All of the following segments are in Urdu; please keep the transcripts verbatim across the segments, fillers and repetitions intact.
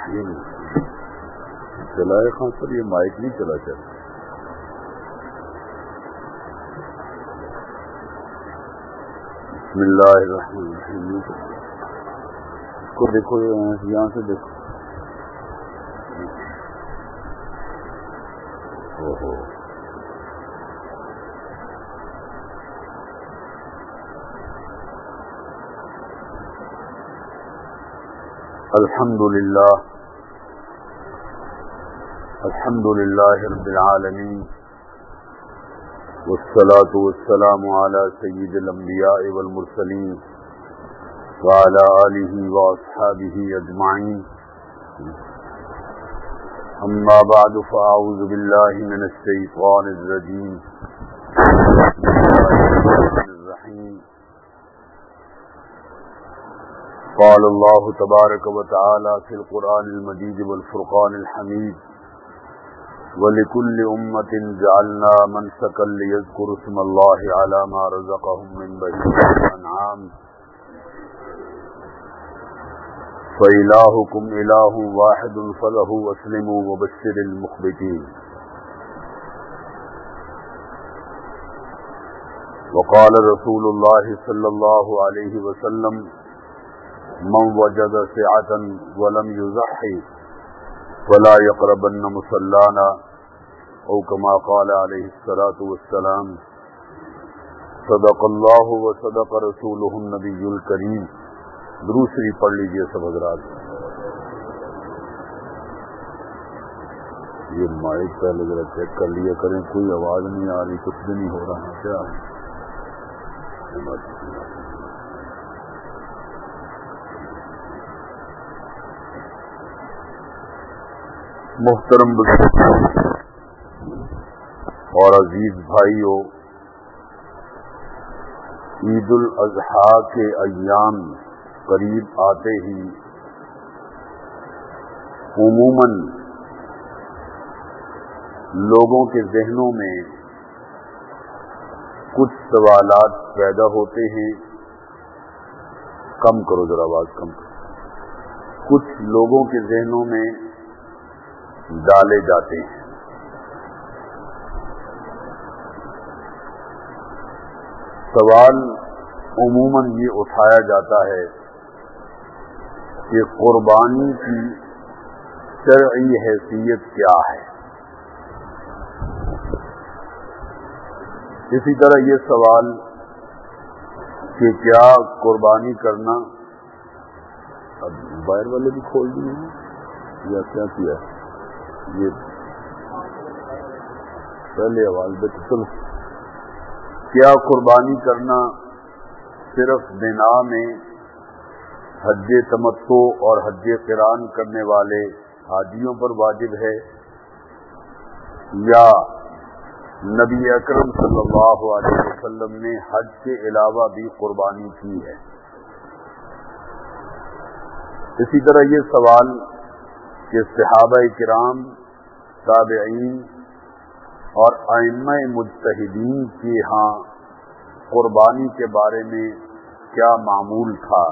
یہ نہیں چلائے خان سر، یہ مائک نہیں چلا چل بسم اللہ الرحمن الرحیم. اس کو دیکھو یہاں سے دیکھو. اوہو الحمد للہ الحمد للہ رب العالمین والصلاة والسلام على سید الانبیاء والمرسلین وعلى آلہ واصحابہ اجمعین. اما بعد فاعوذ باللہ من الشیطان الرجیم. بسم اللہ الرحمن الرحیم. قال اللہ تبارک و تعالی فی القرآن المجید والفرقان الحمید. وَلِكُلِّ أُمَّةٍ جَعَلْنَا مَنْسَكًا لِيَذْكُرُوا اسْمَ اللَّهِ عَلَى مَا رَزَقَهُم مِّن بَهِيمَةِ الْأَنْعَامِ فَإِلَٰهُكُمْ إِلَٰهٌ وَاحِدٌ فَلَهُ أَسْلِمُوا وَبَشِّرِ الْمُخْبِتِينَ. وقال رسول الله صلى الله عليه وسلم من وجد سعة ولم يضحي فلا يقربن مصلانا او كما قال عليه الصلاة والسلام. صدق الله وصدق رسوله النبي الكريم. درود شریف پڑھ لیجئے سب حضرات. یہ مائک پہلے ذرا چیک کر لیا کریں، کوئی آواز نہیں آ رہی، کچھ بھی نہیں ہو رہا کیا؟ محترم بزرگوں اور عزیز بھائیوں، عید الاضحیٰ کے ایام قریب آتے ہی عموماً لوگوں کے ذہنوں میں کچھ سوالات پیدا ہوتے ہیں. کم کرو ذرا آواز کم کرو. کچھ لوگوں کے ذہنوں میں ڈالے جاتے ہیں. سوال عموماً یہ اٹھایا جاتا ہے کہ قربانی کی شرعی حیثیت کیا ہے. اسی طرح یہ سوال کہ کیا قربانی کرنا، اب باہر والے بھی کھول دیے ہیں یا کیا کیا ہے؟ یہ پہلے آواز بیٹھے چلو. کیا قربانی کرنا صرف بنا میں حج تمتع اور حج قران کرنے والے حاجیوں پر واجب ہے، یا نبی اکرم صلی اللہ علیہ وسلم نے حج کے علاوہ بھی قربانی کی ہے؟ اسی طرح یہ سوال کہ صحابہ کرام، تابعین اور ائمہ مجتہدین کے ہاں قربانی کے بارے میں کیا معمول تھا،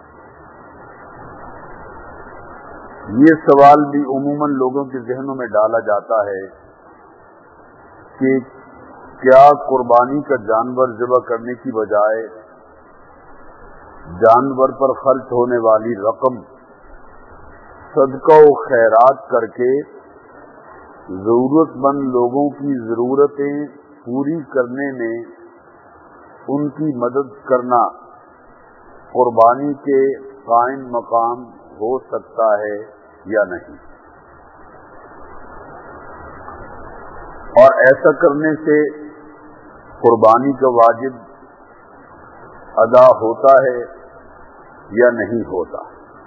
یہ سوال بھی عموماً لوگوں کے ذہنوں میں ڈالا جاتا ہے کہ کیا قربانی کا جانور ذبح کرنے کی بجائے جانور پر خرچ ہونے والی رقم صدقہ و خیرات کر کے ضرورت مند لوگوں کی ضرورتیں پوری کرنے میں ان کی مدد کرنا قربانی کے قائم مقام ہو سکتا ہے یا نہیں؟ اور ایسا کرنے سے قربانی کا واجب ادا ہوتا ہے یا نہیں ہوتا؟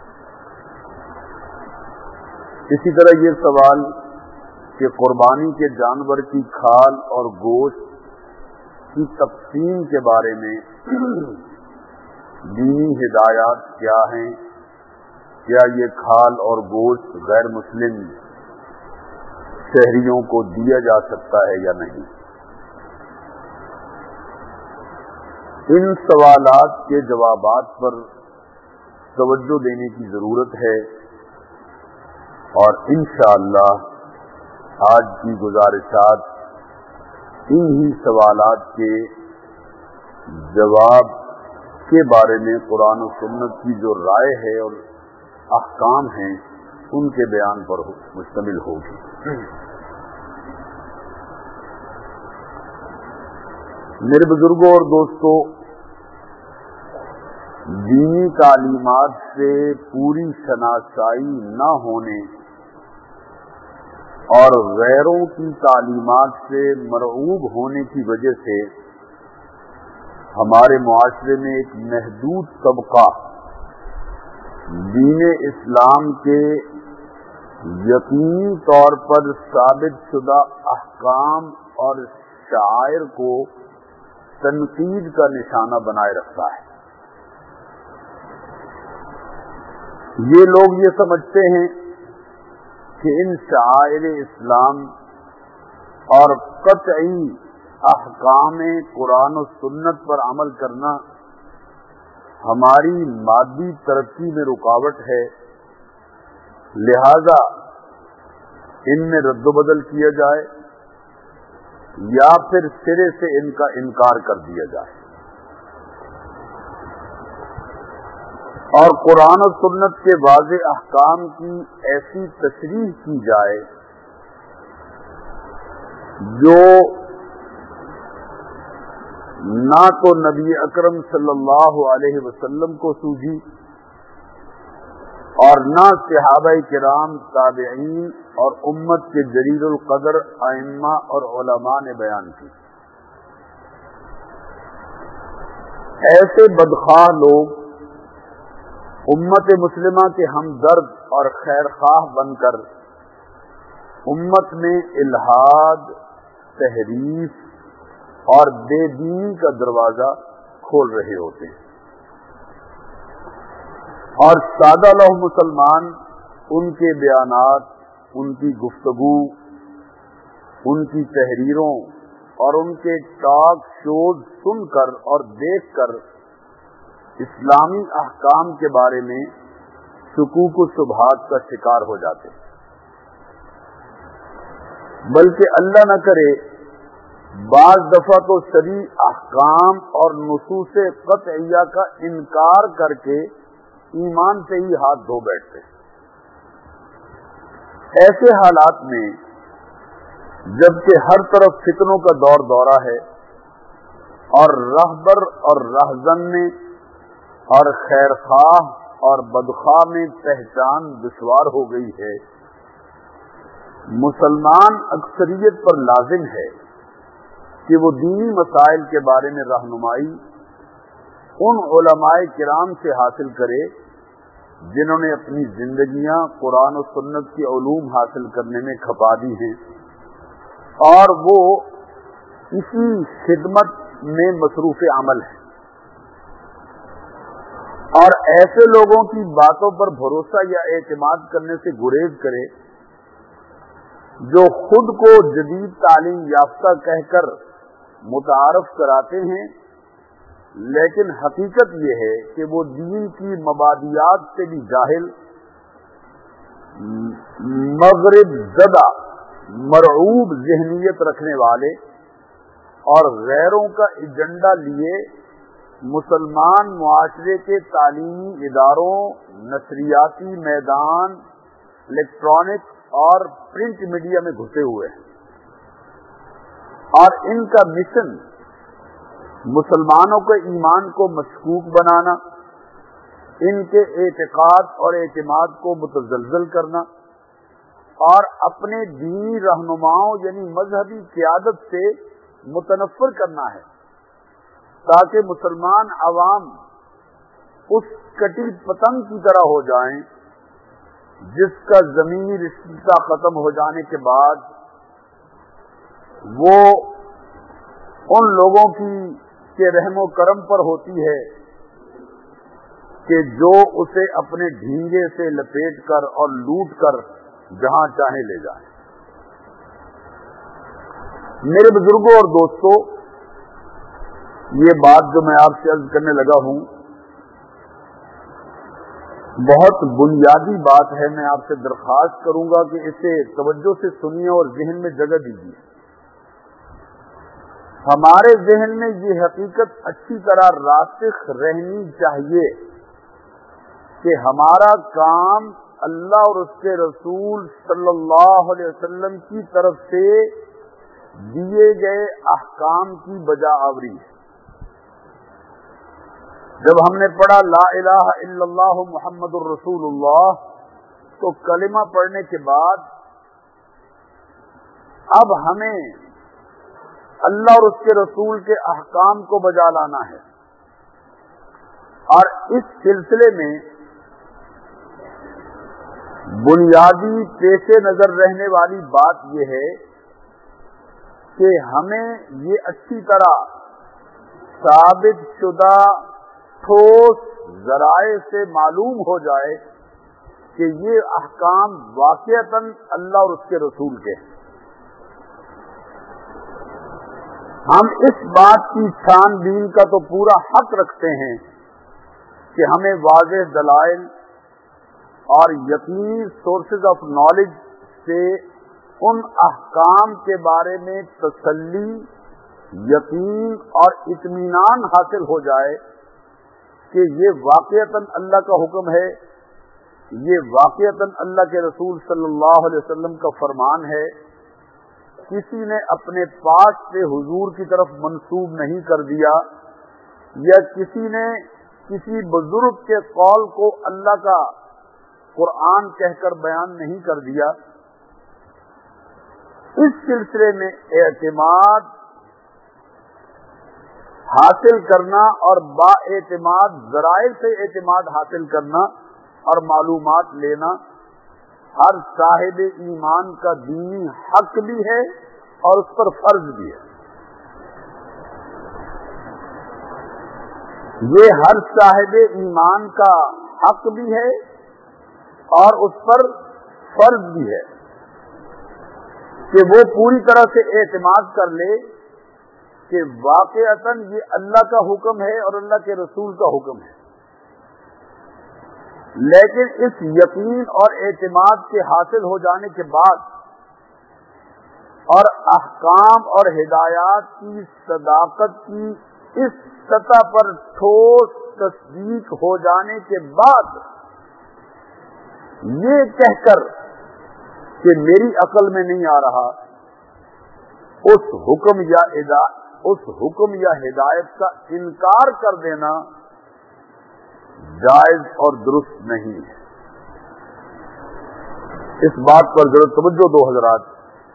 اسی طرح یہ سوال کہ قربانی کے جانور کی کھال اور گوشت کی تقسیم کے بارے میں دینی ہدایات کیا ہیں؟ کیا یہ کھال اور گوشت غیر مسلم شہریوں کو دیا جا سکتا ہے یا نہیں؟ ان سوالات کے جوابات پر توجہ دینے کی ضرورت ہے، اور انشاءاللہ آج کی گزارشات انہی سوالات کے جواب کے بارے میں قرآن و سنت کی جو رائے ہے اور احکام ہیں ان کے بیان پر مشتمل ہوگی۔ میرے بزرگوں اور دوستوں، دینی تعلیمات سے پوری شناسائی نہ ہونے اور غیروں کی تعلیمات سے مرعوب ہونے کی وجہ سے ہمارے معاشرے میں ایک محدود طبقہ دین اسلام کے یقینی طور پر ثابت شدہ احکام اور شعائر کو تنقید کا نشانہ بنائے رکھتا ہے۔ یہ لوگ یہ سمجھتے ہیں کہ ان شعائر اسلام اور قطعی احکام قرآن و سنت پر عمل کرنا ہماری مادی ترقی میں رکاوٹ ہے، لہذا ان میں رد و بدل کیا جائے یا پھر سرے سے ان کا انکار کر دیا جائے، اور قرآن و سنت کے واضح احکام کی ایسی تشریح کی جائے جو نہ تو نبی اکرم صلی اللہ علیہ وسلم کو سوجھی اور نہ صحابہ کرام، تابعین اور امت کے جلیل القدر ائمہ اور علماء نے بیان کی۔ ایسے بدخواہ لوگ امت مسلمہ کے ہمدرد اور خیر خواہ بن کر امت میں الحاد، تحریف اور بے دینی کا دروازہ کھول رہے ہوتے ہیں، اور سادہ لوح مسلمان ان کے بیانات، ان کی گفتگو، ان کی تحریروں اور ان کے ٹاک شوز سن کر اور دیکھ کر اسلامی احکام کے بارے میں شکوک و شبہات کا شکار ہو جاتے ہیں، بلکہ اللہ نہ کرے بعض دفعہ تو شرعی احکام اور نصوص قطعیہ کا انکار کر کے ایمان سے ہی ہاتھ دھو بیٹھتے ہیں۔ ایسے حالات میں جبکہ ہر طرف فتنوں کا دور دورہ ہے اور رہبر اور رہزن میں اور خیر خواہ اور بدخواہ میں پہچان دشوار ہو گئی ہے، مسلمان اکثریت پر لازم ہے کہ وہ دینی مسائل کے بارے میں رہنمائی ان علماء کرام سے حاصل کرے جنہوں نے اپنی زندگیاں قرآن و سنت کے علوم حاصل کرنے میں کھپا دی ہیں، اور وہ اسی خدمت میں مصروف عمل ہیں، اور ایسے لوگوں کی باتوں پر بھروسہ یا اعتماد کرنے سے گریز کرے جو خود کو جدید تعلیم یافتہ کہہ کر متعارف کراتے ہیں، لیکن حقیقت یہ ہے کہ وہ دین کی مبادیات سے بھی جاہل، مغرب زدہ، مرعوب ذہنیت رکھنے والے اور غیروں کا ایجنڈا لیے مسلمان معاشرے کے تعلیمی اداروں، نشریاتی میدان، الیکٹرانک اور پرنٹ میڈیا میں گھسے ہوئے ہیں، اور ان کا مشن مسلمانوں کے ایمان کو مشکوک بنانا، ان کے اعتقاد اور اعتماد کو متزلزل کرنا اور اپنے دینی رہنماؤں یعنی مذہبی قیادت سے متنفر کرنا ہے، تاکہ مسلمان عوام اس کٹی پتنگ کی طرح ہو جائیں جس کا زمینی رشتہ ختم ہو جانے کے بعد وہ ان لوگوں کی کے رحم و کرم پر ہوتی ہے کہ جو اسے اپنے ڈھینگے سے لپیٹ کر اور لوٹ کر جہاں چاہے لے جائیں۔ میرے بزرگوں اور دوستوں، یہ بات جو میں آپ سے عرض کرنے لگا ہوں، بہت بنیادی بات ہے، میں آپ سے درخواست کروں گا کہ اسے توجہ سے سنیے اور ذہن میں جگہ دیجیے۔ ہمارے ذہن میں یہ حقیقت اچھی طرح راسخ رہنی چاہیے کہ ہمارا کام اللہ اور اس کے رسول صلی اللہ علیہ وسلم کی طرف سے دیے گئے احکام کی بجا آوری ہے۔ جب ہم نے پڑھا لا الہ الا اللہ محمد الرسول اللہ تو کلمہ پڑھنے کے بعد اب ہمیں اللہ اور اس کے رسول کے احکام کو بجا لانا ہے، اور اس سلسلے میں بنیادی پیش نظر رہنے والی بات یہ ہے کہ ہمیں یہ اچھی طرح ثابت شدہ ٹھوس ذرائع سے معلوم ہو جائے کہ یہ احکام واقعتاً اللہ اور اس کے رسول کے ہیں۔ ہم اس بات کی چھان بین کا تو پورا حق رکھتے ہیں کہ ہمیں واضح دلائل اور یقینی سورسز آف نالج سے ان احکام کے بارے میں تسلی، یقین اور اطمینان حاصل ہو جائے کہ یہ واقعتاً اللہ کا حکم ہے، یہ واقعتاً اللہ کے رسول صلی اللہ علیہ وسلم کا فرمان ہے، کسی نے اپنے پاس سے حضور کی طرف منسوب نہیں کر دیا، یا کسی نے کسی بزرگ کے قول کو اللہ کا قرآن کہہ کر بیان نہیں کر دیا۔ اس سلسلے میں اعتماد حاصل کرنا اور با اعتماد ذرائع سے اعتماد حاصل کرنا اور معلومات لینا ہر صاحب ایمان کا دینی حق بھی ہے اور اس پر فرض بھی ہے۔ یہ ہر صاحب ایمان کا حق بھی ہے اور اس پر فرض بھی ہے کہ وہ پوری طرح سے اعتماد کر لے کہ واقعتاً یہ اللہ کا حکم ہے اور اللہ کے رسول کا حکم ہے۔ لیکن اس یقین اور اعتماد کے حاصل ہو جانے کے بعد اور احکام اور ہدایات کی صداقت کی اس سطح پر ٹھوس تصدیق ہو جانے کے بعد یہ کہہ کر کہ میری عقل میں نہیں آ رہا، اس حکم یا اس حکم یا ہدایت کا انکار کر دینا جائز اور درست نہیں ہے۔ اس بات پر ذرا توجہ دو حضرات۔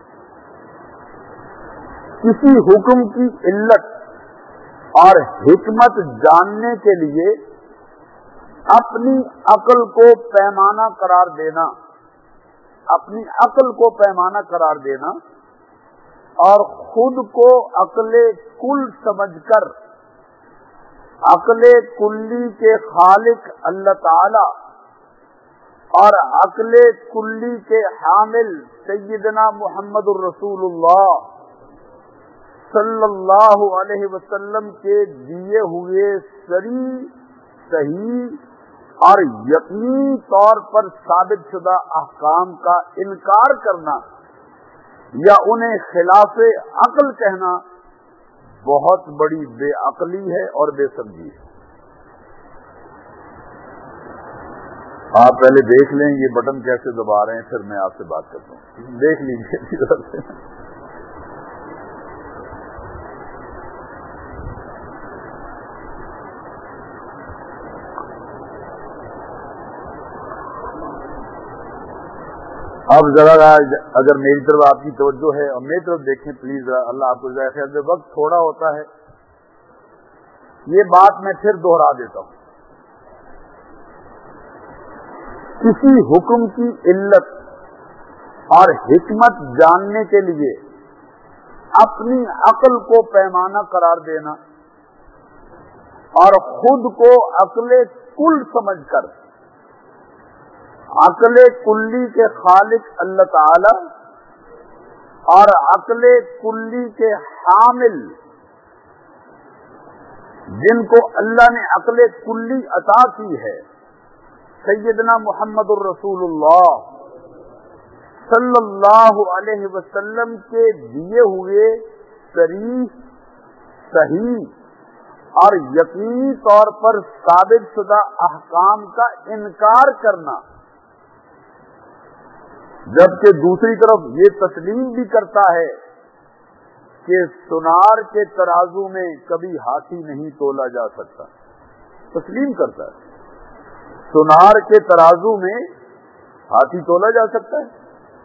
کسی حکم کی علت اور حکمت جاننے کے لیے اپنی عقل کو پیمانہ قرار دینا اپنی عقل کو پیمانہ قرار دینا اور خود کو عقل کل سمجھ کر عقل کلی کے خالق اللہ تعالی اور عقل کلی کے حامل سیدنا محمد الرسول اللہ صلی اللہ علیہ وسلم کے دیے ہوئے سری صحیح اور یقینی طور پر ثابت شدہ احکام کا انکار کرنا یا انہیں خلاف عقل کہنا بہت بڑی بے عقلی ہے اور بے سمجھی ہے۔ آپ پہلے دیکھ لیں یہ بٹن کیسے دبا رہے ہیں، پھر میں آپ سے بات کرتا ہوں، دیکھ لیجیے۔ اب ذرا اگر میری طرف آپ کی توجہ ہے اور میری طرف دیکھیں پلیز، ذرا اللہ آپ کو ذرا خیر دے، وقت تھوڑا ہوتا ہے، یہ بات میں پھر دوہرا دیتا ہوں۔ کسی حکم کی علت اور حکمت جاننے کے لیے اپنی عقل کو پیمانہ قرار دینا اور خود کو عقل کل سمجھ کر عقل کلی کے خالق اللہ تعالی اور عقل کلی کے حامل جن کو اللہ نے عقل کلی عطا کی ہے سیدنا محمد الرسول اللہ صلی اللہ علیہ وسلم کے دیے ہوئے صریح، صحیح اور یقینی طور پر ثابت شدہ احکام کا انکار کرنا، جبکہ دوسری طرف یہ تسلیم بھی کرتا ہے کہ سونار کے ترازو میں کبھی ہاتھی نہیں تولا جا سکتا. تسلیم کرتا ہے سونار کے ترازو میں ہاتھی تولا جا سکتا ہے.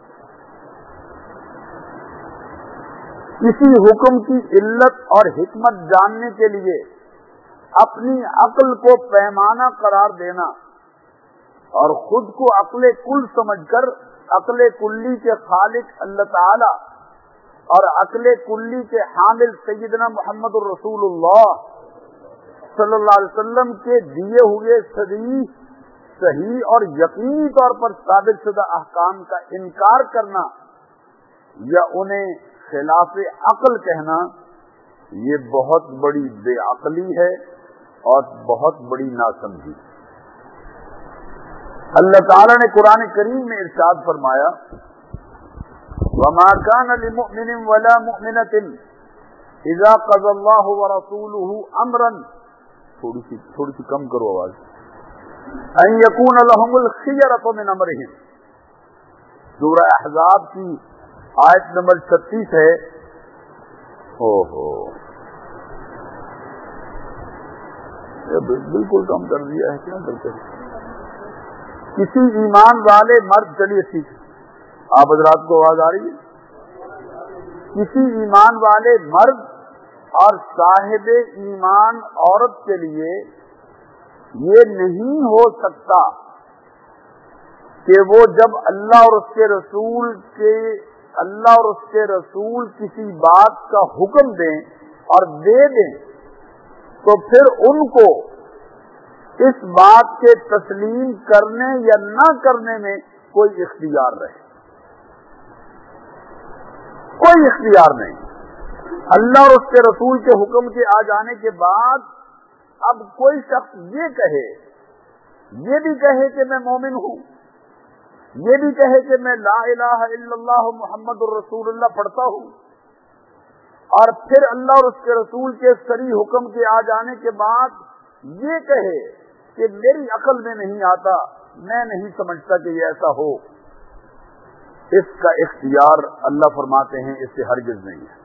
کسی حکم کی علت اور حکمت جاننے کے لیے اپنی عقل کو پیمانہ قرار دینا اور خود کو عقل کل سمجھ کر عقل کلی کے خالق اللہ تعالی اور عقل کلی کے حامل سیدنا محمد الرسول اللہ صلی اللہ علیہ وسلم کے دیے ہوئے صحیح صحیح اور یقینی طور پر ثابت شدہ احکام کا انکار کرنا یا انہیں خلاف عقل کہنا، یہ بہت بڑی بے عقلی ہے اور بہت بڑی ناسمجھی. اللہ تعالی نے قرآن کریم میں ارشاد فرمایا وَمَا كَانَ لِمُؤْمِنٍ وَلَا مُؤْمِنَةٍ إِذَا قَضَى اللَّهُ وَرَسُولُهُ أَمْرًا، تھوڑی سی تھوڑی سی کم کرو آواز، أَن يَكُونَ لَهُمُ الْخِيَرَةُ مِنْ أَمْرِهِمْ. سورہ احزاب کی آیت نمبر چھتیس ہے. او ہو بالکل کم کر دیا ہے، کیا کرتے ہیں. کسی ایمان والے مرد، چلیے ٹھیک ہے، آپ حضرات کو آواز آ رہی ہے، کسی ایمان والے مرد اور صاحب ایمان عورت کے لیے یہ نہیں ہو سکتا کہ وہ جب اللہ اور اس کے رسول کے اللہ اور اس کے رسول کسی بات کا حکم دیں اور دے دیں تو پھر ان کو اس بات کے تسلیم کرنے یا نہ کرنے میں کوئی اختیار رہے. کوئی اختیار نہیں. اللہ اور اس کے رسول کے حکم کے آ جانے کے بعد اب کوئی شخص یہ کہے، یہ بھی کہے کہ میں مومن ہوں، یہ بھی کہے کہ میں لا الہ الا اللہ محمد الرسول اللہ پڑھتا ہوں، اور پھر اللہ اور اس کے رسول کے صریح حکم کے آ جانے کے بعد یہ کہے کہ میری عقل میں نہیں آتا، میں نہیں سمجھتا کہ یہ ایسا ہو. اس کا اختیار اللہ فرماتے ہیں اس سے ہرگز نہیں ہے.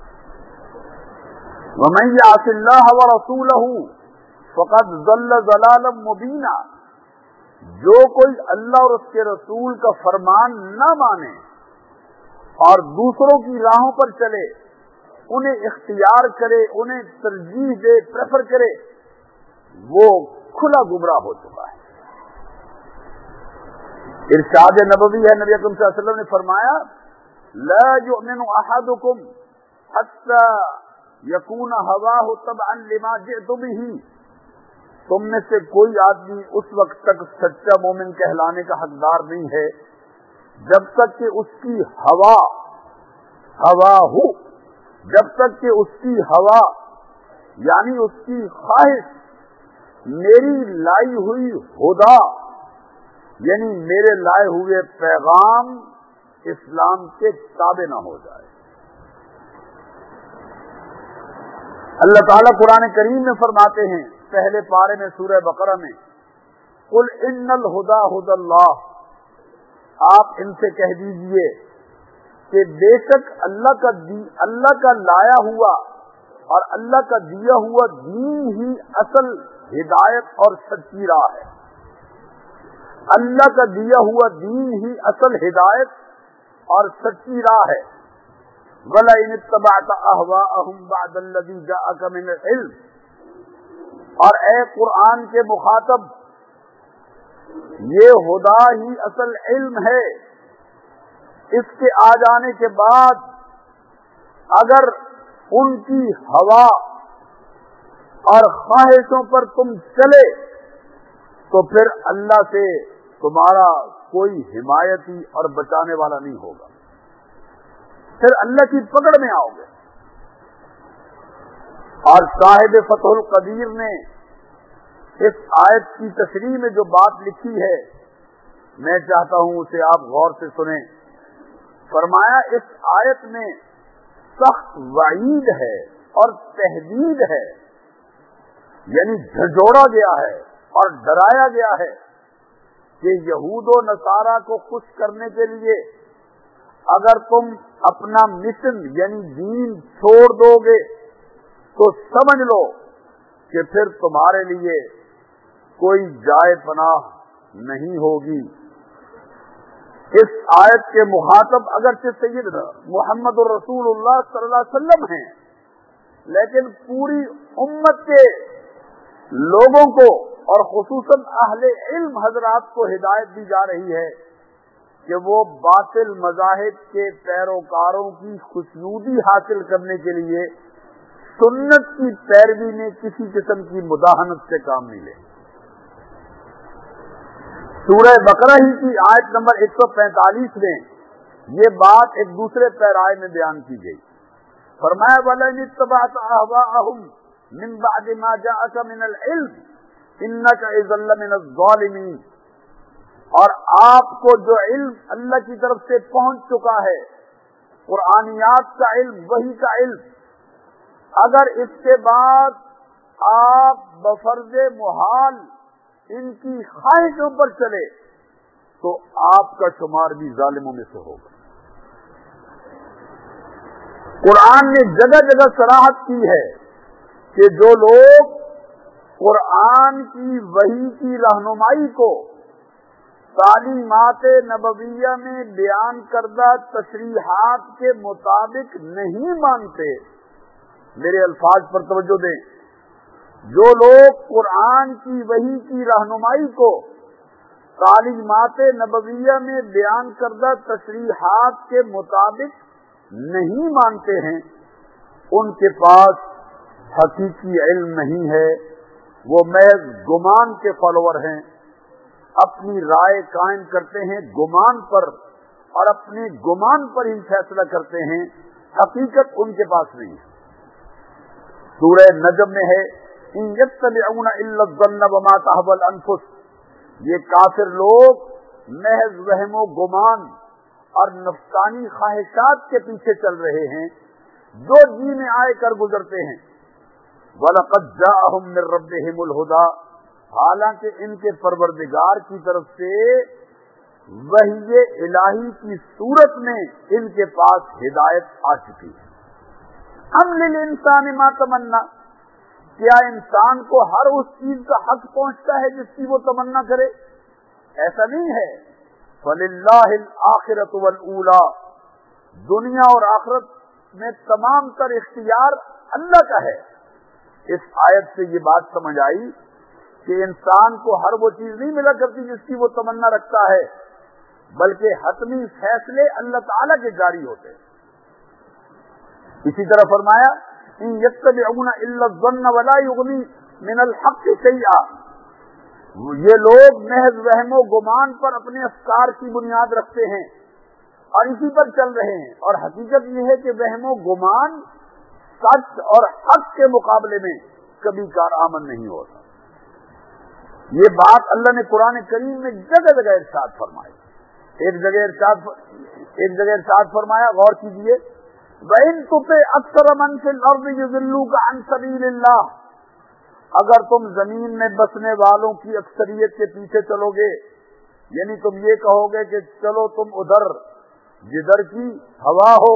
وَمَن يَعْصِ اللَّهَ وَرَسُولَهُ فَقَدْ ضَلَّ ضَلَالًا مُبِينًا. جو کوئی اللہ اور اس کے رسول کا فرمان نہ مانے اور دوسروں کی راہوں پر چلے، انہیں اختیار کرے، انہیں ترجیح دے، پریفر کرے، وہ کھلا گمراہ ہو چکا ہے. ارشاد نبوی ہے، نبی اکرم صلی اللہ علیہ وسلم نے فرمایا لا يؤمن احدكم حتى يكون هواه تبعا لما جئت به. تم میں سے کوئی آدمی اس وقت تک سچا مومن کہلانے کا حقدار نہیں ہے جب تک کہ اس کی ہوا ہوا ہو جب تک کہ اس کی ہوا یعنی اس کی خواہش میری لائی ہوئی ہدا یعنی میرے لائے ہوئے پیغام اسلام کے تابع نہ ہو جائے. اللہ تعالیٰ قرآن کریم میں فرماتے ہیں پہلے پارے میں سورہ بقرہ میں قل ان الہدی ھدی اللہ، آپ ان سے کہہ دیجئے کہ بے شک اللہ کا دی اللہ کا لایا ہوا اور اللہ کا دیا ہوا دین ہی اصل ہدایت اور سچی راہ ہے. اللہ کا دیا ہوا دین ہی اصل ہدایت اور سچی راہ ہے. وَلَئِنِ اتَّبَعْتَ أَهْوَاءَهُمْ بَعْدَ الَّذِي جَاءَكَ مِنَ الْعِلْمِ، اور اے قرآن کے مخاطب، یہ خدا ہی اصل علم ہے. اس کے آ جانے کے بعد اگر ان کی ہوا اور خواہشوں پر تم چلے تو پھر اللہ سے تمہارا کوئی حمایتی اور بچانے والا نہیں ہوگا، پھر اللہ کی پکڑ میں آؤ گے. اور صاحب فتح القدیر نے اس آیت کی تشریح میں جو بات لکھی ہے میں چاہتا ہوں اسے آپ غور سے سنیں. فرمایا اس آیت میں سخت وعید ہے اور تہدید ہے، یعنی جھنجھوڑا گیا ہے اور ڈرایا گیا ہے کہ یہود و نصارہ کو خوش کرنے کے لیے اگر تم اپنا مشن یعنی دین چھوڑ دو گے تو سمجھ لو کہ پھر تمہارے لیے کوئی جائے پناہ نہیں ہوگی. اس آیت کے مخاطب اگرچہ سیدنا محمد الرسول اللہ صلی اللہ علیہ وسلم ہیں، لیکن پوری امت کے لوگوں کو اور خصوصاً اہل علم حضرات کو ہدایت دی جا رہی ہے کہ وہ باطل مذاہب کے پیروکاروں کی خوشنودی حاصل کرنے کے لیے سنت کی پیروی میں کسی قسم کی مداہنت سے کام نہیں لیں. سورہ بقرہ ہی کی آیت نمبر ایک سو پینتالیس میں یہ بات ایک دوسرے پیرائے میں بیان کی گئی. فرمایا وَلَئِنِ اتَّبَعْتَ أَهْوَاءَهُمْ مِنْ بَعْدِ مَا جَاءَكَ مِنَ الْعِلْمِ إِنَّكَ إِذًا لَّمِنَ الظَّالِمِينَ. اور آپ کو جو علم اللہ کی طرف سے پہنچ چکا ہے، قرآنیات کا علم، وحی کا علم، اگر اس کے بعد آپ بفرض محال ان کی خواہشوں پر چلے تو آپ کا شمار بھی ظالموں میں سے ہوگا. قرآن نے جگہ جگہ صراحت کی ہے کہ جو لوگ قرآن کی وحی کی رہنمائی کو تعلیمات نبویہ میں بیان کردہ تشریحات کے مطابق نہیں مانتے، میرے الفاظ پر توجہ دیں، جو لوگ قرآن کی وحی کی رہنمائی کو تعلیمات نبویہ میں بیان کردہ تشریحات کے مطابق نہیں مانتے ہیں، ان کے پاس حقیقی علم نہیں ہے، وہ محض گمان کے فالوور ہیں، اپنی رائے قائم کرتے ہیں گمان پر اور اپنے گمان پر ہی فیصلہ کرتے ہیں، حقیقت ان کے پاس نہیں ہے. سورہ نجم میں ہے ان یتبعون الا الظن وما تهوى الانفس. یہ کافر لوگ محض وہم و گمان اور نفسانی خواہشات کے پیچھے چل رہے ہیں جو جی میں آئے کر گزرتے ہیں. وَلَقَدْ جَاءَهُم مِّن رَّبِّهِمُ الْهُدَىٰ. حالانکہ ان کے پروردگار کی طرف سے وحی الہی کی صورت میں ان کے پاس ہدایت آ چکی ہے. ام للانسان ما تمنا. کیا انسان کو ہر اس چیز کا حق پہنچتا ہے جس کی وہ تمنا کرے؟ ایسا نہیں ہے. فَلِلَّهِ الْآخِرَةُ وَالْأُولَىٰ. دنیا اور آخرت میں تمام تر اختیار اللہ کا ہے. اس آیت سے یہ بات سمجھ آئی کہ انسان کو ہر وہ چیز نہیں ملا کرتی جس کی وہ تمنا رکھتا ہے، بلکہ حتمی فیصلے اللہ تعالی کے جاری ہوتے ہیں. اسی طرح فرمایا ان یتبعون الا الظن ولا یغنی من الحق شیئا. یہ لوگ محض وہم و گمان پر اپنے افکار کی بنیاد رکھتے ہیں اور اسی پر چل رہے ہیں، اور حقیقت یہ ہے کہ وہم و گمان سچ اور حق کے مقابلے میں کبھی کارآمد نہیں ہوتا. یہ بات اللہ نے قرآن کریم میں جگہ جگہ ارشاد فرمائی. ایک جگہ ارشاد ایک جگہ ارشاد فرمایا، غور کیجیے، وَإِن تُطِعْ أَكْثَرَ مَن فِي الْأَرْضِ يُضِلُّوكَ عَن سَبِيلِ اللَّهِ. اگر تم زمین میں بسنے والوں کی اکثریت کے پیچھے چلو گے، یعنی تم یہ کہو گے کہ چلو تم ادھر جدھر کی ہوا ہو،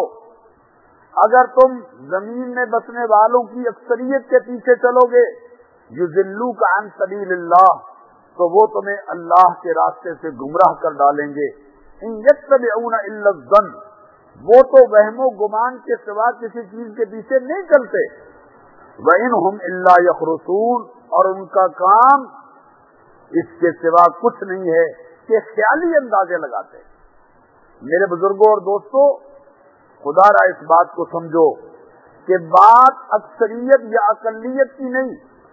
اگر تم زمین میں بسنے والوں کی اکثریت کے پیچھے چلو گے، يُضِلُّوكَ عَن سَبِيلِ اللَّهِ، تو وہ تمہیں اللہ کے راستے سے گمراہ کر ڈالیں گے. إِن يَتَّبِعُونَ إِلَّا الظَّنَّ. وہ تو وہم و گمان کے سوا کسی چیز کے پیچھے نہیں چلتے. وَإِنْ هُمْ إِلَّا يَخْرُصُونَ. اور ان کا کام اس کے سوا کچھ نہیں ہے کہ خیالی اندازے لگاتے. میرے بزرگوں اور دوستوں، خدا را اس بات کو سمجھو کہ بات اکثریت یا اقلیت کی نہیں،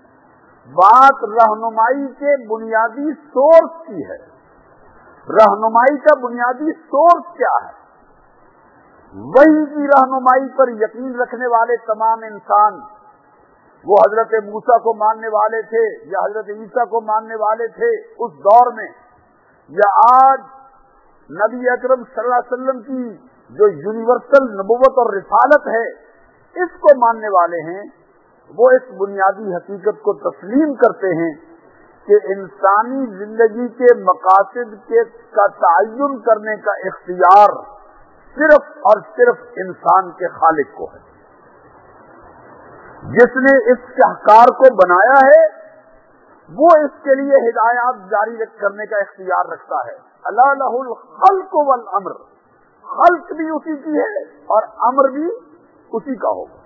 بات رہنمائی کے بنیادی سورس کی ہے. رہنمائی کا بنیادی سورس کیا ہے؟ وحی کی رہنمائی پر یقین رکھنے والے تمام انسان وہ حضرت موسیٰ کو ماننے والے تھے یا حضرت عیسیٰ کو ماننے والے تھے اس دور میں، یا آج نبی اکرم صلی اللہ علیہ وسلم کی جو یونیورسل نبوت اور رسالت ہے اس کو ماننے والے ہیں، وہ اس بنیادی حقیقت کو تسلیم کرتے ہیں کہ انسانی زندگی کے مقاصد کے کا تعین کرنے کا اختیار صرف اور صرف انسان کے خالق کو ہے، جس نے اس شاہکار کو بنایا ہے وہ اس کے لیے ہدایات جاری کرنے کا اختیار رکھتا ہے۔ الا لہ الخلق والامر، خلق بھی اسی کی ہے اور امر بھی اسی کا ہوگا۔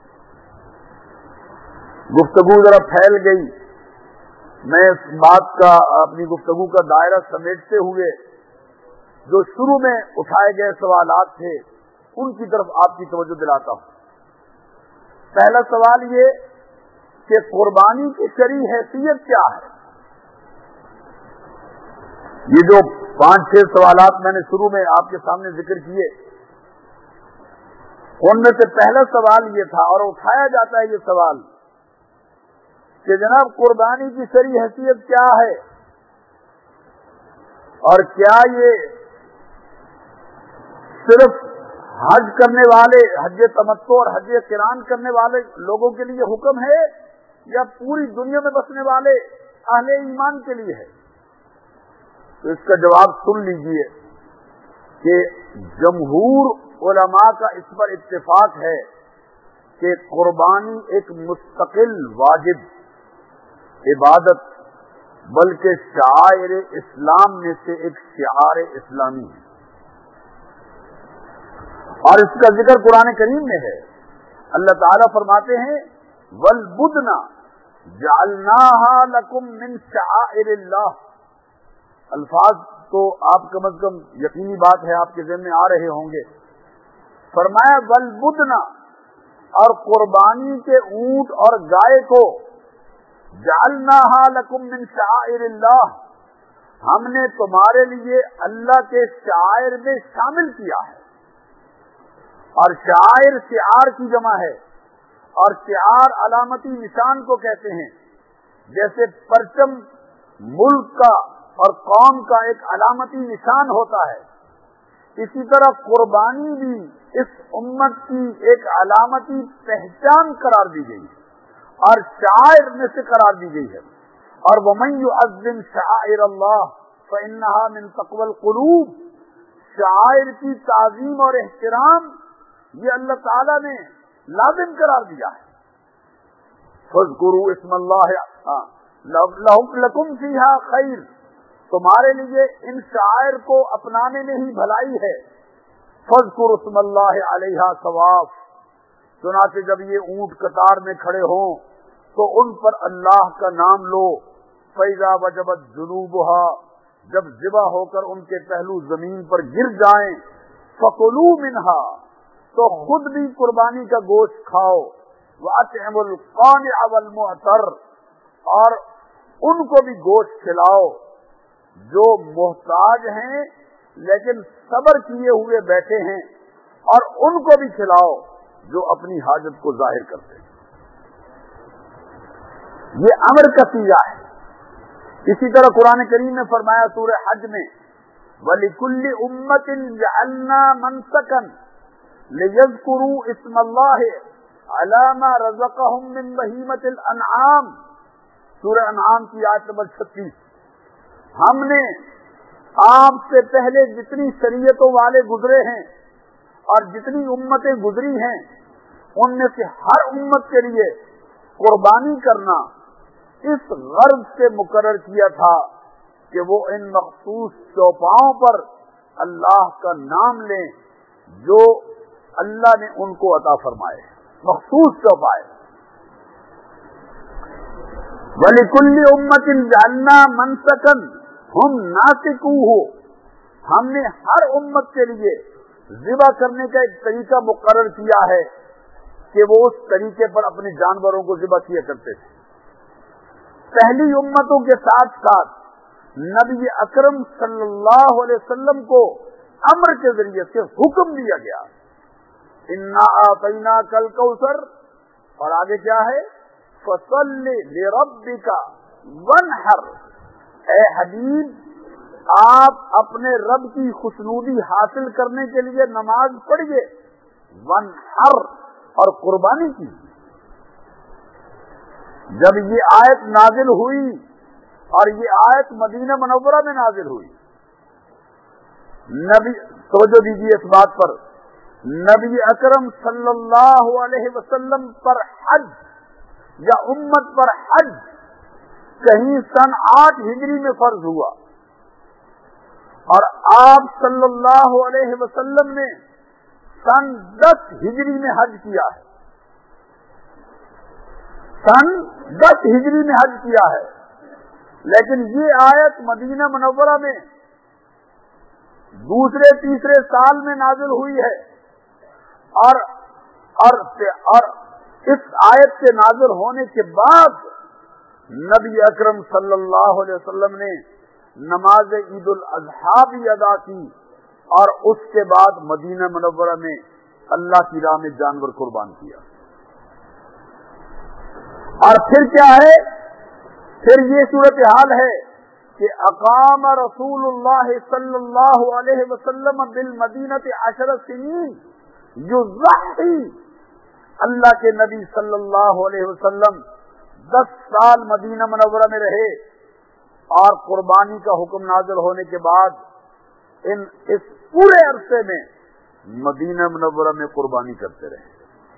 گفتگو ذرا پھیل گئی، میں اس بات کا اپنی گفتگو کا دائرہ سمیٹتے ہوئے جو شروع میں اٹھائے گئے سوالات تھے ان کی طرف آپ کی توجہ دلاتا ہوں۔ پہلا سوال یہ کہ قربانی کی شرعی حیثیت کیا ہے؟ یہ جو پانچ چھ سوالات میں نے شروع میں آپ کے سامنے ذکر کیے، ان میں سے پہلا سوال یہ تھا اور اٹھایا جاتا ہے یہ سوال کہ جناب قربانی کی شرعی حیثیت کیا ہے، اور کیا یہ صرف حج کرنے والے، حج تمتع اور حج قران کرنے والے لوگوں کے لیے حکم ہے یا پوری دنیا میں بسنے والے اہل ایمان کے لیے ہے؟ تو اس کا جواب سن لیجئے کہ جمہور علماء کا اس پر اتفاق ہے کہ قربانی ایک مستقل واجب عبادت بلکہ شعائر اسلام میں سے ایک شعار اسلامی ہے، اور اس کا ذکر قرآن کریم میں ہے۔ اللہ تعالیٰ فرماتے ہیں وَالْبُدْنَ جَعَلْنَاهَا لَكُمْ مِنْ شَعَائِرِ اللَّهِ، الفاظ تو آپ کم از کم یقینی بات ہے آپ کے ذہن میں آ رہے ہوں گے۔ فرمایا وَالْبُدْنَ، اور قربانی کے اونٹ اور گائے کو جَعَلْنَاهَا لَكُمْ مِنْ شَعَائِرِ اللَّهِ، ہم نے تمہارے لیے اللہ کے شعائر میں شامل کیا ہے، اور شعائر شعار کی جمع ہے، اور شعار علامتی نشان کو کہتے ہیں، جیسے پرچم ملک کا اور قوم کا ایک علامتی نشان ہوتا ہے، اسی طرح قربانی بھی اس امت کی ایک علامتی پہچان قرار دی گئی ہے اور شعائر میں سے قرار دی گئی ہے۔ اور وَمَن يُعَظِّمْ شَعَائِرَ اللَّهِ فَإِنَّهَا مِن تَقْوَى الْقُلُوبِ، شعائر کی تعظیم اور احترام یہ اللہ تعالیٰ نے لازم قرار دیا ہے۔ فَاذْكُرُوا اسْمَ اللَّهِ لَكُمْ فِيهَا خَيْرٌ، تمہارے لیے ان شعائر کو اپنانے میں ہی بھلائی ہے۔ فَاذْكُرُوا اسْمَ اللَّهِ عَلَيْهَا صَوَافٌ، چنانچہ جب یہ اونٹ قطار میں کھڑے ہوں تو ان پر اللہ کا نام لو۔ فَإِذَا وَجَبَتْ جُنُوبُهَا، جب ذبح ہو کر ان کے پہلو زمین پر گر جائیں، فَكُلُوا مِنْهَا، تو خود بھی قربانی کا گوشت کھاؤ، وَأَطْعِمُوا الْقَانِعَ وَالْمُعْتَرَّ، اور ان کو بھی گوشت کھلاؤ جو محتاج ہیں لیکن صبر کیے ہوئے بیٹھے ہیں، اور ان کو بھی کھلاؤ جو اپنی حاجت کو ظاہر کرتے ہیں۔ یہ امر کا سیغہ ہے۔ اسی طرح قرآن کریم نے فرمایا سورہ حج میں وَلِكُلِّ أُمَّةٍ جَعَلْنَا مَنْسَكًا لِيَذْكُرُوا اسْمَ اللَّهِ عَلَى مَا رَزَقَهُم مِّن بَهِيمَةِ الْأَنْعَامِ، سورہ انعام کی آیت نمبر چھتیس۔ ہم نے آپ سے پہلے جتنی شریعتوں والے گزرے ہیں اور جتنی امتیں گزری ہیں ان میں سے ہر امت کے لیے قربانی کرنا اس غرض سے مقرر کیا تھا کہ وہ ان مخصوص چوپاؤں پر اللہ کا نام لیں جو اللہ نے ان کو عطا فرمائے، مخصوص چوپائے۔ وَلِكُلِّ أُمَّةٍ جَعَلْنَا مَنْسَكًا هُمْ نَاسِكُوهُ، ہم نے ہر امت کے لیے ذبح کرنے کا ایک طریقہ مقرر کیا ہے کہ وہ اس طریقے پر اپنے جانوروں کو ذبح کیا کرتے تھے۔ پہلی امتوں کے ساتھ ساتھ نبی اکرم صلی اللہ علیہ وسلم کو امر کے ذریعے سے حکم دیا گیا، اِنَّا أَعْطَيْنَاكَ الْكَوْثَرَ، اور آگے کیا ہے فصل لربک وانحر، اے حبیب آپ اپنے رب کی خوشنودی حاصل کرنے کے لیے نماز پڑھیے، وانحر اور قربانی کی۔ جب یہ آیت نازل ہوئی اور یہ آیت مدینہ منورہ میں نازل ہوئی، نبی توجہ دیجیے اس بات پر، نبی اکرم صلی اللہ علیہ وسلم پر حج یا امت پر حج کہیں سن آٹھ ہجری میں فرض ہوا، اور آپ صلی اللہ علیہ وسلم نے سن دس ہجری میں حج کیا ہے، سن دس ہجری میں حج کیا ہے، لیکن یہ آیت مدینہ منورہ میں دوسرے تیسرے سال میں نازل ہوئی ہے، اور اور, اور اس آیت کے نازل ہونے کے بعد نبی اکرم صلی اللہ علیہ وسلم نے نماز عید الاضحیٰ بھی ادا کی، اور اس کے بعد مدینہ منورہ میں اللہ کی راہ میں جانور قربان کیا۔ اور پھر کیا ہے، پھر یہ صورتحال ہے کہ اقام رسول اللہ صلی اللہ علیہ وسلم بالمدینۃ عشر سنین یضحی، اللہ کے نبی صلی اللہ علیہ وسلم دس سال مدینہ منورہ میں رہے، اور قربانی کا حکم نازل ہونے کے بعد ان اس پورے عرصے میں مدینہ منورہ میں قربانی کرتے رہے،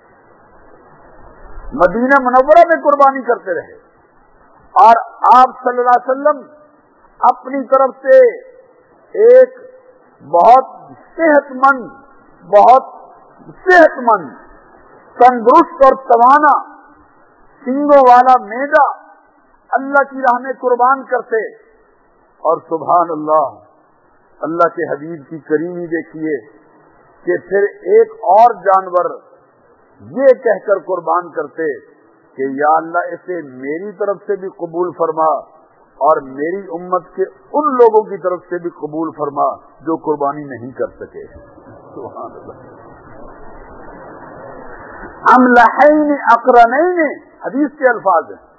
مدینہ منورہ میں قربانی کرتے رہے، اور آپ صلی اللہ علیہ وسلم اپنی طرف سے ایک بہت صحت مند بہت صحت مند تندرست اور توانا سینگوں والا میڈا اللہ کی راہ میں قربان کرتے، اور سبحان اللہ، اللہ کے حبیب کی کریمی دیکھیے کہ پھر ایک اور جانور یہ کہہ کر قربان کرتے کہ یا اللہ اسے میری طرف سے بھی قبول فرما، اور میری امت کے ان لوگوں کی طرف سے بھی قبول فرما جو قربانی نہیں کر سکے۔ سبحان اللہ۔ املحین اقرنین حدیث کے الفاظ ہیں،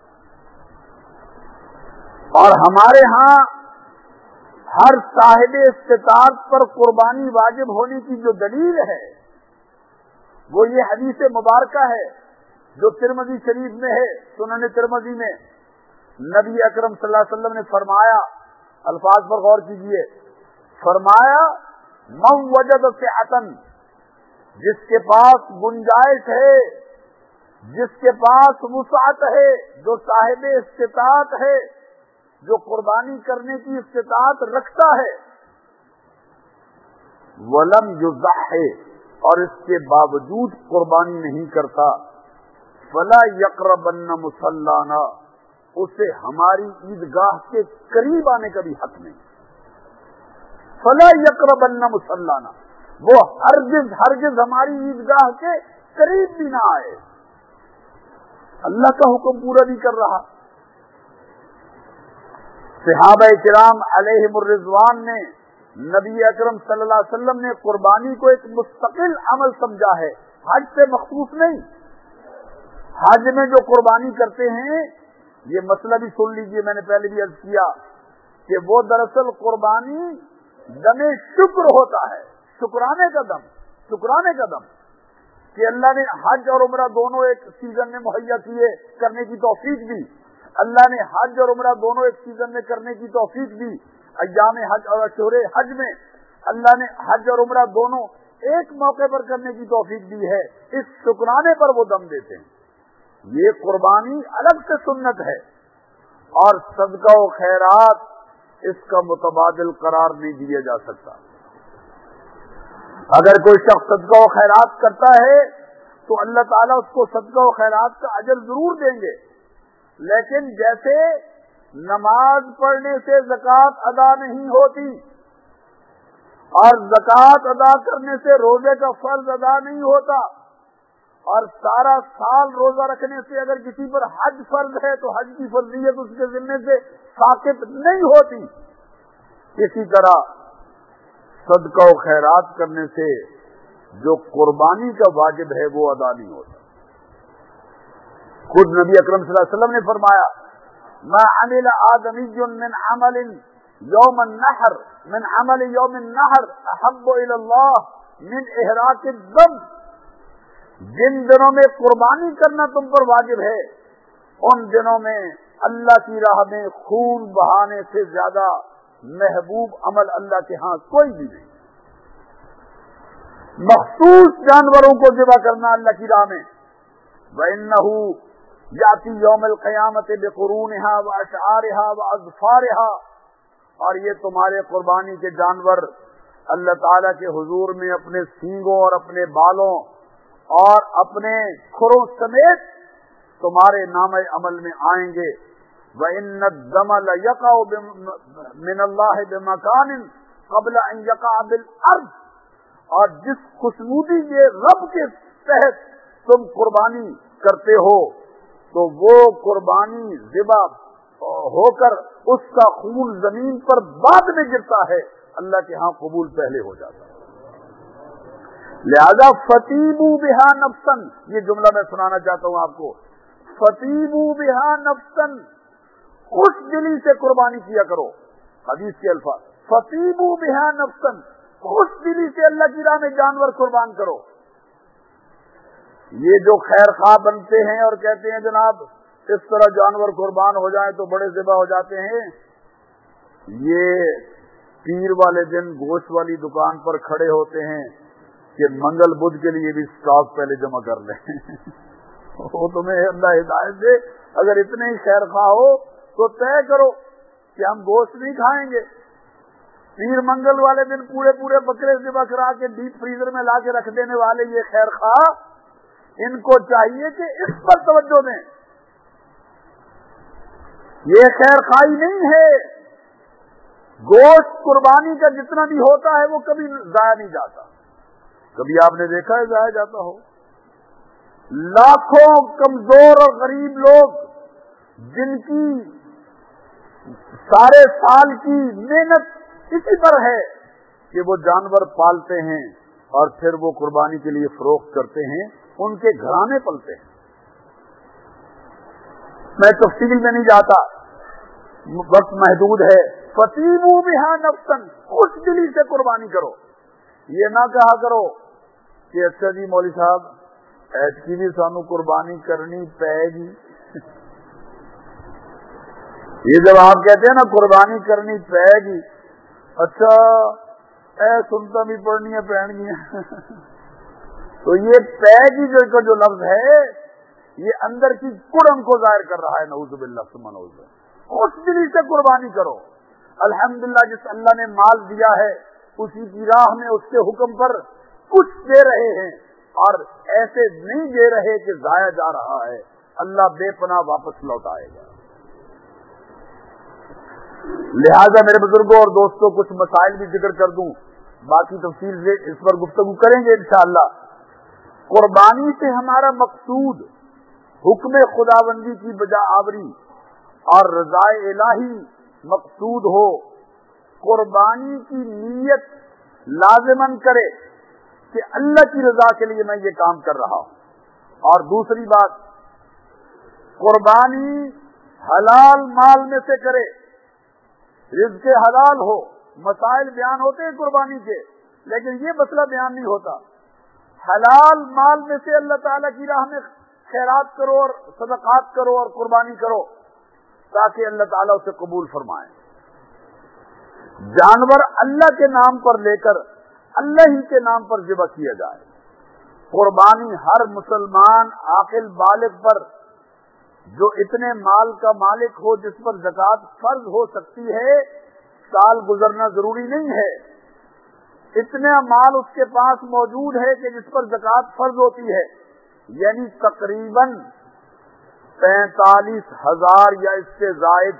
اور ہمارے ہاں ہر صاحب استطاعت پر قربانی واجب ہونے کی جو دلیل ہے وہ یہ حدیث مبارکہ ہے جو ترمذی شریف میں ہے، سنن ترمذی میں نبی اکرم صلی اللہ علیہ وسلم نے فرمایا، الفاظ پر غور کیجیے، فرمایا من وجد صحۃ، جس کے پاس گنجائش ہے، جس کے پاس وسعت ہے، جو صاحب استطاعت ہے، جو قربانی کرنے کی استطاعت رکھتا ہے، ولم یضحی، اور اس کے باوجود قربانی نہیں کرتا، فلا یقربن مصلانا، اسے ہماری عیدگاہ کے قریب آنے کا بھی حق نہیں، فلا یقربن مصلانا، وہ ہرگز ہرگز ہماری عیدگاہ کے قریب بھی نہ آئے۔ اللہ کا حکم پورا نہیں کر رہا۔ صحابہ کرام علیہم الرضوان نے نبی اکرم صلی اللہ علیہ وسلم نے قربانی کو ایک مستقل عمل سمجھا ہے، حج سے مخصوص نہیں۔ حج میں جو قربانی کرتے ہیں، یہ مسئلہ بھی سن لیجئے، میں نے پہلے بھی عرض کیا کہ وہ دراصل قربانی دم شکر ہوتا ہے، شکرانے کا دم، شکرانے کا دم کہ اللہ نے حج اور عمرہ دونوں ایک سیزن میں مہیا کیے، کرنے کی توفیق دی، اللہ نے حج اور عمرہ دونوں ایک سیزن میں کرنے کی توفیق دی، ایام حج اور اشہر حج میں اللہ نے حج اور عمرہ دونوں ایک موقع پر کرنے کی توفیق دی ہے، اس شکرانے پر وہ دم دیتے ہیں۔ یہ قربانی الگ سے سنت ہے، اور صدقہ و خیرات اس کا متبادل قرار نہیں دیا جا سکتا۔ اگر کوئی شخص صدقہ و خیرات کرتا ہے تو اللہ تعالیٰ اس کو صدقہ و خیرات کا اجر ضرور دیں گے، لیکن جیسے نماز پڑھنے سے زکوٰۃ ادا نہیں ہوتی، اور زکوٰۃ ادا کرنے سے روزے کا فرض ادا نہیں ہوتا، اور سارا سال روزہ رکھنے سے اگر کسی پر حج فرض ہے تو حج کی فرضیت اس کے ذمے سے ساقط نہیں ہوتی، اسی طرح صدقہ و خیرات کرنے سے جو قربانی کا واجب ہے وہ ادا نہیں ہوتا۔ خود نبی اکرم صلی اللہ علیہ وسلم نے فرمایا ما عمل آدمی من عمل یوم النحر من عمل یوم النحر احب الی اللہ من احراق الدم. جن دنوں میں قربانی کرنا تم پر واجب ہے ان دنوں میں اللہ کی راہ میں خون بہانے سے زیادہ محبوب عمل اللہ کے ہاں کوئی بھی نہیں. مخصوص جانوروں کو ذبح کرنا اللہ کی راہ میں. وَإِنَّهُ يَأْتِي يَوْمَ الْقِيَامَةِ بِقُرُونِهَا وَأَشْعَارِهَا وَأَظْفَارِهَا. اور یہ تمہارے قربانی کے جانور اللہ تعالیٰ کے حضور میں اپنے سینگوں اور اپنے بالوں اور اپنے کھروں سمیت تمہارے نام عمل میں آئیں گے. وَإِنَّ الدَّمَ لَيَقَعُ مِنَ اللَّهِ بِمَكَانٍ قَبْلَ أَن يَقَعَ بِالْأَرْضِ. اور جس خوشنودی کے رب کے تحت تم قربانی کرتے ہو تو وہ قربانی ذبح ہو کر اس کا خون زمین پر بعد میں گرتا ہے, اللہ کے ہاں قبول پہلے ہو جاتا ہے. لہذا فتیبوا بہا نفسن, یہ جملہ میں سنانا چاہتا ہوں آپ کو. فتیبوا بہا نفسن, خوش دلی سے قربانی کیا کرو. حدیث کے الفاظ فتیبوا بہا نفسن, خوش دلی سے اللہ کی راہ میں جانور قربان کرو. یہ جو خیر خواہ بنتے ہیں اور کہتے ہیں جناب اس طرح جانور قربان ہو جائیں تو بڑے ذبح ہو جاتے ہیں, یہ پیر والے دن گوشت والی دکان پر کھڑے ہوتے ہیں کہ منگل بدھ کے لیے بھی اسٹاک پہلے جمع کر لیں. وہ تمہیں اللہ ہدایت دے, اگر اتنے ہی خیر خواہ ہو تو طے کرو کہ ہم گوشت نہیں کھائیں گے. پیر منگل والے دن پورے پورے بکرے ذبح کرا کے ڈیپ فریزر میں لا کے رکھ دینے والے یہ خیر خواہ, ان کو چاہیے کہ اس پر توجہ دیں. یہ خیر خواہی نہیں ہے. گوشت قربانی کا جتنا بھی ہوتا ہے وہ کبھی ضائع نہیں جاتا. کبھی آپ نے دیکھا ہے ضائع جاتا ہو؟ لاکھوں کمزور اور غریب لوگ جن کی سارے سال کی محنت اسی پر ہے کہ وہ جانور پالتے ہیں اور پھر وہ قربانی کے لیے فروخت کرتے ہیں, ان کے گھرانے پلتے ہیں. میں تفصیل میں نہیں جاتا, وقت محدود ہے. فتیبوا بہا نفسن, خوش دلی سے قربانی کرو. یہ نہ کہا کرو کہ اچھا جی مولوی صاحب ایت کی بھی سانو قربانی کرنی پائے گی. یہ جب آپ کہتے ہیں نا قربانی کرنی پائے گی, اچھا اے سنتا بھی پڑھنی ہے پہن گی. تو یہ پے کی جو کا جو لفظ ہے یہ اندر کی کڑم کو ظاہر کر رہا ہے. نعوذ باللہ ثم نعوذ باللہ. خوش دلی سے قربانی کرو. الحمدللہ جس اللہ نے مال دیا ہے اسی کی راہ میں اس کے حکم پر کچھ دے رہے ہیں اور ایسے نہیں دے رہے کہ ضائع جا رہا ہے. اللہ بے پناہ واپس لوٹائے گا. لہذا میرے بزرگوں اور دوستوں کچھ مسائل بھی ذکر کر دوں, باقی تفصیل سے اس پر گفتگو کریں گے انشاءاللہ. قربانی سے ہمارا مقصود حکم خداوندی کی بجا آوری اور رضائے الہی مقصود ہو. قربانی کی نیت لازمن کرے کہ اللہ کی رضا کے لیے میں یہ کام کر رہا ہوں. اور دوسری بات, قربانی حلال مال میں سے کرے, رزق حلال ہو. مسائل بیان ہوتے ہیں قربانی کے, لیکن یہ مسئلہ بیان نہیں ہوتا. حلال مال میں سے اللہ تعالیٰ کی راہ میں خیرات کرو اور صدقات کرو اور قربانی کرو تاکہ اللہ تعالیٰ اسے قبول فرمائے. جانور اللہ کے نام پر لے کر اللہ ہی کے نام پر ذبح کیا جائے. قربانی ہر مسلمان عاقل بالغ پر جو اتنے مال کا مالک ہو جس پر زکوٰۃ فرض ہو سکتی ہے, سال گزرنا ضروری نہیں ہے. اتنا مال اس کے پاس موجود ہے کہ جس پر زکوٰۃ فرض ہوتی ہے, یعنی تقریباً پینتالیس ہزار یا اس سے زائد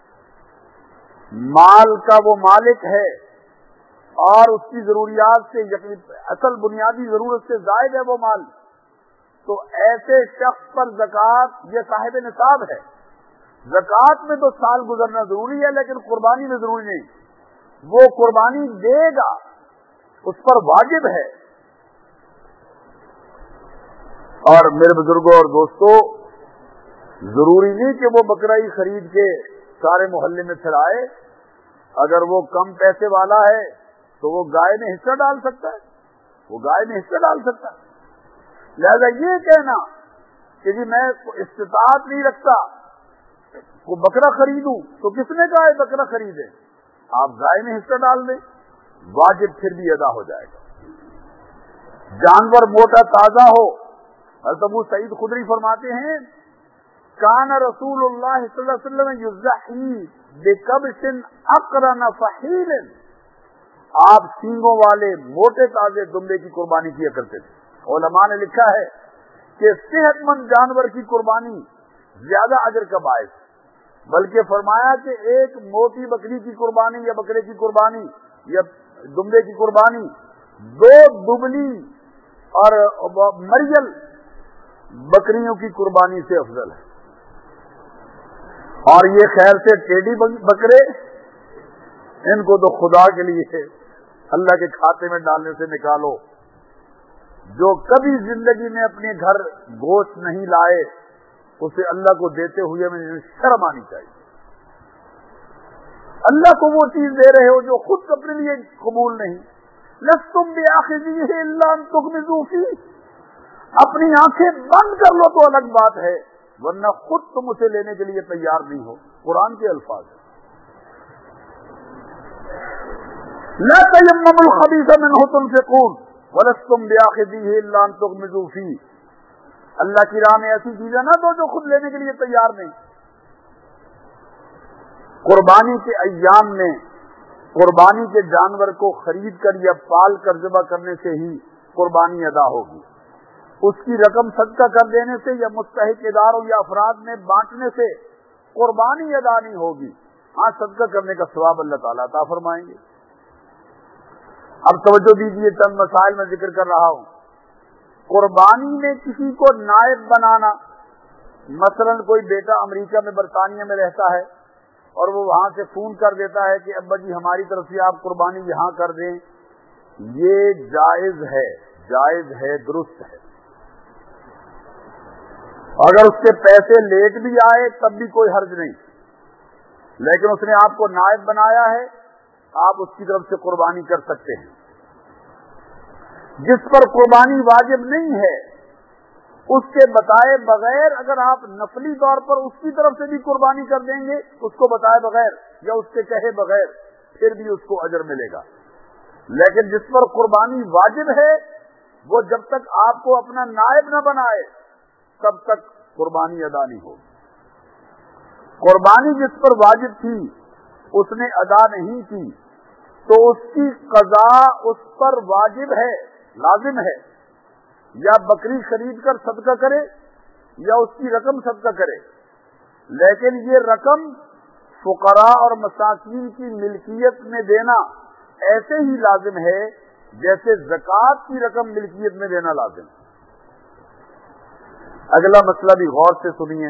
مال کا وہ مالک ہے اور اس کی ضروریات سے یقین اصل بنیادی ضرورت سے زائد ہے وہ مال. تو ایسے شخص پر زکوٰۃ یہ صاحب نصاب ہے. زکوٰۃ میں تو سال گزرنا ضروری ہے لیکن قربانی میں ضروری نہیں. وہ قربانی دے گا, اس پر واجب ہے. اور میرے بزرگوں اور دوستوں, ضروری نہیں کہ وہ بکرا ہی خرید کے سارے محلے میں پھرائے. اگر وہ کم پیسے والا ہے تو وہ گائے میں حصہ ڈال سکتا ہے, وہ گائے میں حصہ ڈال سکتا ہے. لہذا یہ کہنا کہ جی میں استطاعت نہیں رکھتا وہ بکرا خریدوں, تو کس نے کہا ہے بکرا خریدے؟ آپ گائے میں حصہ ڈال دیں, واجب پھر بھی ادا ہو جائے گا. جانور موٹا تازہ ہو. حضرت ابو سعید خدری فرماتے ہیں کان رسول اللہ صلی اللہ علیہ وسلم یضحی بکبش اقرن فحیل, آپ سینگوں والے موٹے تازے دمبے کی قربانی کیا کرتے تھے. علماء نے لکھا ہے کہ صحت مند جانور کی قربانی زیادہ اجر کا باعث, بلکہ فرمایا کہ ایک موٹی بکری کی قربانی یا بکرے کی قربانی یا دمبے کی قربانی دو دبلی اور مریل بکریوں کی قربانی سے افضل ہے. اور یہ خیر سے ٹیڈی بکرے, ان کو تو خدا کے لیے اللہ کے کھاتے میں ڈالنے سے نکالو. جو کبھی زندگی میں اپنے گھر گوشت نہیں لائے اسے اللہ کو دیتے ہوئے میں شرم آنی چاہیے. اللہ کو وہ چیز دے رہے ہو جو خود اپنے لیے قبول نہیں. لستم بآخذیہ الا ان تغمضوا فیہ, اپنی آنکھیں بند کر لو تو الگ بات ہے, ورنہ خود تم اسے لینے کے لیے تیار نہیں ہو. قرآن کے الفاظ ہیں. لا تیمموا الخبیث منہ تنفقون ولستم بآخذیہ الا ان تغمضوا فیہ, اللہ کی راہ میں ایسی چیزیں نہ دو جو خود لینے کے لیے تیار نہیں. قربانی کے ایام میں قربانی کے جانور کو خرید کر یا پال کر ذبح کرنے سے ہی قربانی ادا ہوگی. اس کی رقم صدقہ کر دینے سے یا مستحق اداروں یا افراد میں بانٹنے سے قربانی ادا نہیں ہوگی. ہاں صدقہ کرنے کا ثواب اللہ تعالیٰ عطا فرمائیں گے. اب توجہ دیجیے, چند مسائل میں ذکر کر رہا ہوں. قربانی میں کسی کو نائب بنانا, مثلا کوئی بیٹا امریکہ میں برطانیہ میں رہتا ہے اور وہ وہاں سے فون کر دیتا ہے کہ ابا جی ہماری طرف سے آپ قربانی یہاں کر دیں, یہ جائز ہے, جائز ہے, درست ہے. اگر اس کے پیسے لیٹ بھی آئے تب بھی کوئی حرج نہیں, لیکن اس نے آپ کو نائب بنایا ہے, آپ اس کی طرف سے قربانی کر سکتے ہیں. جس پر قربانی واجب نہیں ہے اس کے بتائے بغیر اگر آپ نفلی طور پر اس کی طرف سے بھی قربانی کر دیں گے, اس کو بتائے بغیر یا اس کے کہے بغیر, پھر بھی اس کو اجر ملے گا. لیکن جس پر قربانی واجب ہے وہ جب تک آپ کو اپنا نائب نہ بنائے تب تک قربانی ادا نہیں ہوگی. قربانی جس پر واجب تھی اس نے ادا نہیں کی تو اس کی قضا اس پر واجب ہے, لازم ہے. یا بکری خرید کر صدقہ کرے یا اس کی رقم صدقہ کرے, لیکن یہ رقم فقراء اور مساکین کی ملکیت میں دینا ایسے ہی لازم ہے جیسے زکوٰۃ کی رقم ملکیت میں دینا لازم ہے. اگلا مسئلہ بھی غور سے سنیے.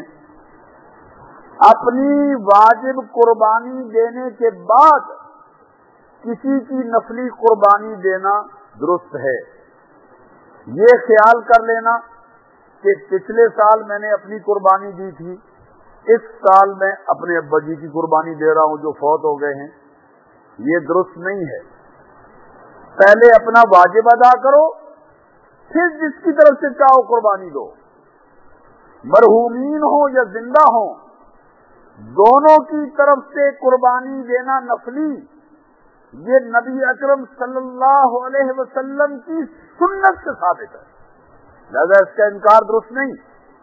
اپنی واجب قربانی دینے کے بعد کسی کی نفلی قربانی دینا درست ہے. یہ خیال کر لینا کہ پچھلے سال میں نے اپنی قربانی دی تھی, اس سال میں اپنے ابا جی کی قربانی دے رہا ہوں جو فوت ہو گئے ہیں, یہ درست نہیں ہے. پہلے اپنا واجب ادا کرو, پھر جس کی طرف سے چاہو قربانی دو. مرحومین ہو یا زندہ ہوں, دونوں کی طرف سے قربانی دینا نفلی, یہ نبی اکرم صلی اللہ علیہ وسلم کی سنت سے ثابت ہے. لہذا اس کا انکار درست نہیں,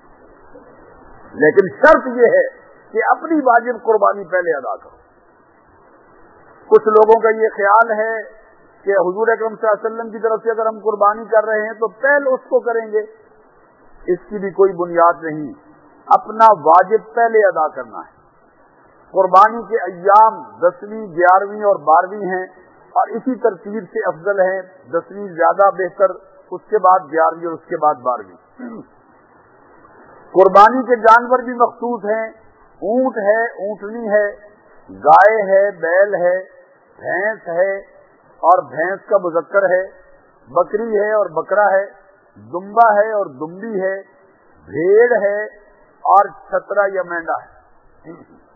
لیکن شرط یہ ہے کہ اپنی واجب قربانی پہلے ادا کرو. کچھ لوگوں کا یہ خیال ہے کہ حضور اکرم صلی اللہ علیہ وسلم کی طرف سے اگر ہم قربانی کر رہے ہیں تو پہلے اس کو کریں گے. اس کی بھی کوئی بنیاد نہیں. اپنا واجب پہلے ادا کرنا ہے. قربانی کے ایام دسویں, گیارہویں اور بارہویں ہیں اور اسی ترتیب سے افضل ہیں. دسویں زیادہ بہتر, اس کے بعد گیارہویں اور اس کے بعد بارہویں. قربانی کے جانور بھی مخصوص ہیں. اونٹ ہے, اونٹنی ہے, گائے ہے, بیل ہے, بھینس ہے اور بھینس کا مذکر ہے, بکری ہے اور بکرا ہے, دمبا ہے اور دمبی ہے, بھیڑ ہے, اور چھترا یا مینڈا ہے.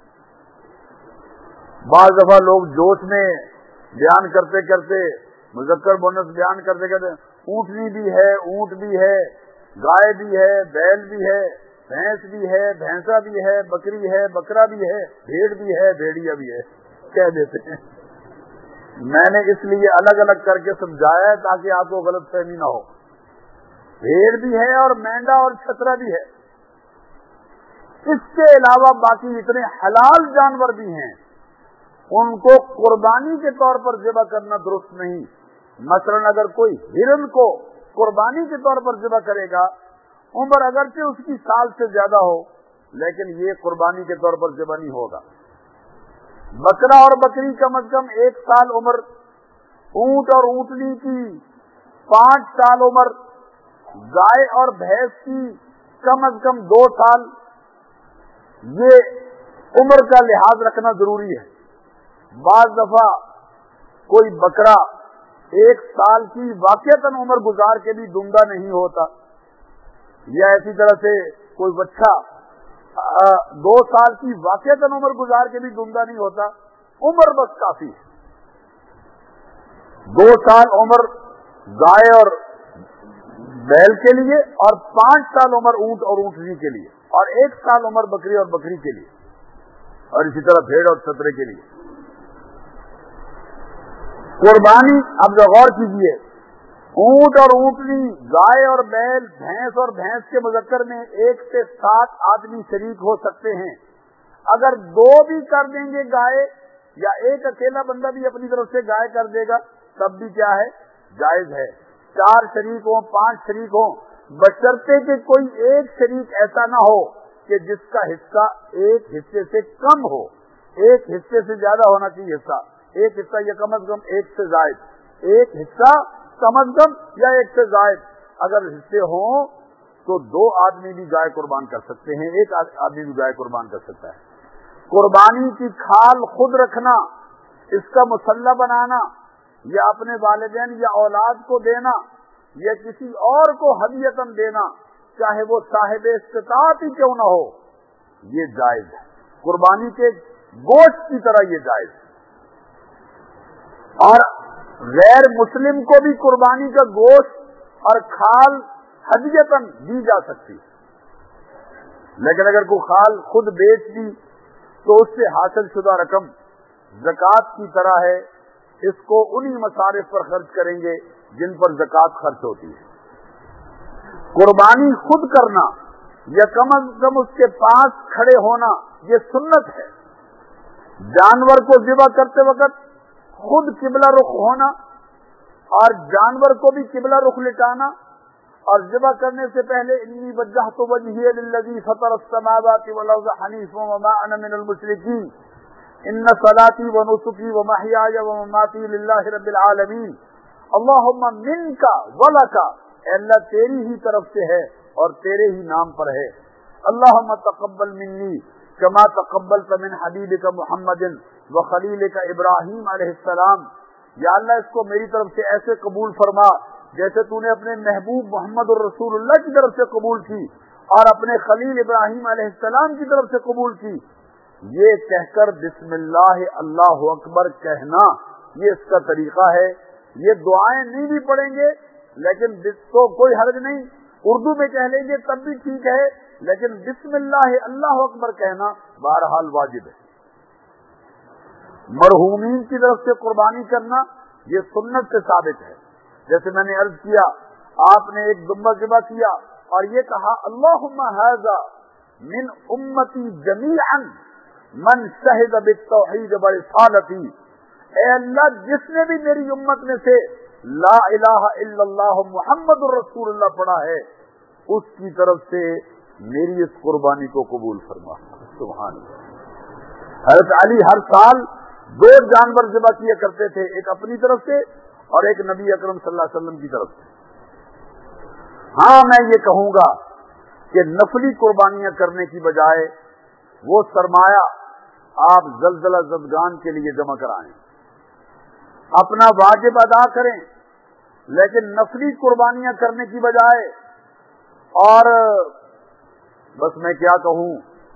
بعض دفعہ لوگ جوش میں بیان کرتے کرتے مذکر مؤنث بیان کرتے کرتے اونٹنی بھی ہے، اونٹ بھی ہے، گائے بھی ہے، بیل بھی ہے، بھینس بھی ہے، بھینسا بھی ہے، بکری ہے، بکرا بھی ہے، بھیڑ بھی ہے، بھیڑیا بھی ہے کہہ دیتے ہیں. میں نے اس لیے الگ الگ کر کے سمجھایا ہے تاکہ آپ کو غلط فہمی نہ ہو. بھیڑ بھی ہے اور مینڈا اور چھترا بھی ہے. اس کے علاوہ باقی اتنے حلال جانور بھی ہیں، ان کو قربانی کے طور پر ذبح کرنا درست نہیں. مثلا اگر کوئی ہرن کو قربانی کے طور پر ذبح کرے گا، عمر اگرچہ اس کی سال سے زیادہ ہو لیکن یہ قربانی کے طور پر ذبح نہیں ہوگا. بکرا اور بکری کم از کم ایک سال عمر، اونٹ اور اونٹنی کی پانچ سال عمر، گائے اور بھینس کی کم از کم دو سال. یہ عمر کا لحاظ رکھنا ضروری ہے. بعض دفعہ کوئی بکرا ایک سال کی واقعتاً عمر گزار کے بھی دمدہ نہیں ہوتا، یا اسی طرح سے کوئی بچہ دو سال کی واقعتاً عمر گزار کے بھی دمدہ نہیں ہوتا. عمر بس کافی ہے. دو سال عمر گائے اور بیل کے لیے، اور پانچ سال عمر اونٹ اور اونٹنی کے لیے، اور ایک سال عمر بکری اور بکری کے لیے، اور اسی طرح بھیڑ اور چھترے کے لیے. قربانی اب غور کیجیے، اونٹ اور اونٹنی، گائے اور بیل، بھینس اور بھینس کے مذکر میں ایک سے سات آدمی شریک ہو سکتے ہیں. اگر دو بھی کر دیں گے گائے، یا ایک اکیلا بندہ بھی اپنی طرف سے گائے کر دے گا تب بھی کیا ہے؟ جائز ہے. چار شریک ہوں، پانچ شریک ہوں، بشرطے کہ کوئی ایک شریک ایسا نہ ہو کہ جس کا حصہ ایک حصے سے کم ہو. ایک حصے سے زیادہ ہونا چاہیے حصہ، ایک حصہ یا کم از کم ایک سے زائد، ایک حصہ کم از کم یا ایک سے زائد. اگر حصے ہوں تو دو آدمی بھی گائے قربان کر سکتے ہیں، ایک آدمی بھی گائے قربان کر سکتا ہے. قربانی کی کھال خود رکھنا، اس کا مسلح بنانا، یا اپنے والدین یا اولاد کو دینا، یا کسی اور کو ہدیتاً دینا، چاہے وہ صاحب استطاعت ہی کیوں نہ ہو، یہ جائز ہے. قربانی کے گوشت کی طرح یہ جائز ہے. اور غیر مسلم کو بھی قربانی کا گوشت اور کھال ہدیتاً دی جا سکتی ہے. لیکن اگر کوئی کھال خود بیچ دی تو اس سے حاصل شدہ رقم زکوٰۃ کی طرح ہے، اس کو انہی مصارف پر خرچ کریں گے جن پر زکوٰۃ خرچ ہوتی ہے. قربانی خود کرنا یا کم از کم اس کے پاس کھڑے ہونا یہ سنت ہے. جانور کو ذبح کرتے وقت خود قبلہ رخ ہونا اور جانور کو بھی قبلہ رخ لٹانا، اور ذبح کرنے سے پہلے انی وجہت وجہی للذی فطر السماوات والارض حنیفا وما انا من المشرکین ان صلاتی ونسکی ومحیای ومماتی للہ رب العالمین اللہم منک ولک، اے اللہ تیری ہی طرف سے ہے اور تیرے ہی نام پر ہے. اللہم تقبل منی کما تقبلت من حبیبک محمد وخلیلک ابراہیم علیہ السلام. یا اللہ اس کو میری طرف سے ایسے قبول فرما جیسے تو نے اپنے محبوب محمد الرسول اللہ کی طرف سے قبول کی اور اپنے خلیل ابراہیم علیہ السلام کی طرف سے قبول کی. یہ کہہ کر بسم اللہ اللہ اکبر کہنا یہ اس کا طریقہ ہے. یہ دعائیں نہیں بھی پڑھیں گے لیکن تو کوئی حرج نہیں، اردو میں کہہ لیں گے تب بھی ٹھیک ہے، لیکن بسم اللہ اللہ اکبر کہنا بہرحال واجب ہے. مرحومین کی طرف سے قربانی کرنا یہ سنت سے ثابت ہے. جیسے میں نے عرض کیا، آپ نے ایک دمبا ذبح کیا اور یہ کہا اللہم ھذا من امتی جمیعا من شہد بالتوحید ورسالتی، اے اللہ جس نے بھی میری امت میں سے لا الہ الا اللہ محمد الرسول اللہ پڑھا ہے اس کی طرف سے میری اس قربانی کو قبول فرما. سبحان اللہ. حضرت علی ہر سال دو جانور ذبح کیا کرتے تھے، ایک اپنی طرف سے اور ایک نبی اکرم صلی اللہ علیہ وسلم کی طرف سے. ہاں میں یہ کہوں گا کہ نفلی قربانیاں کرنے کی بجائے وہ سرمایہ آپ زلزلہ زدگان کے لیے جمع کرائیں، اپنا واجب ادا کریں، لیکن نفلی قربانیاں کرنے کی بجائے اور بس میں کیا کہوں،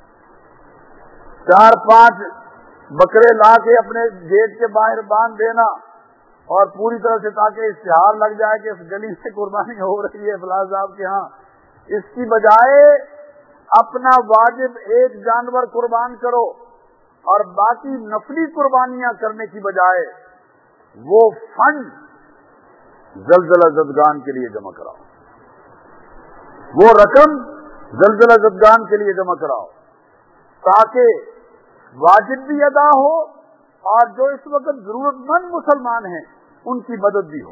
چار پانچ بکرے لا کے اپنے گیٹ کے باہر باندھ دینا اور پوری طرح سے تاکہ اشتہار لگ جائے کہ اس گلی سے قربانی ہو رہی ہے فلاں صاحب کے ہاں، اس کی بجائے اپنا واجب ایک جانور قربان کرو اور باقی نفلی قربانیاں کرنے کی بجائے وہ فنڈ زلزلہ زدگان کے لیے جمع کراؤ، وہ رقم زلزلہ زدگان کے لیے جمع کراؤ تاکہ واجب بھی ادا ہو اور جو اس وقت ضرورت مند مسلمان ہیں ان کی مدد بھی ہو۔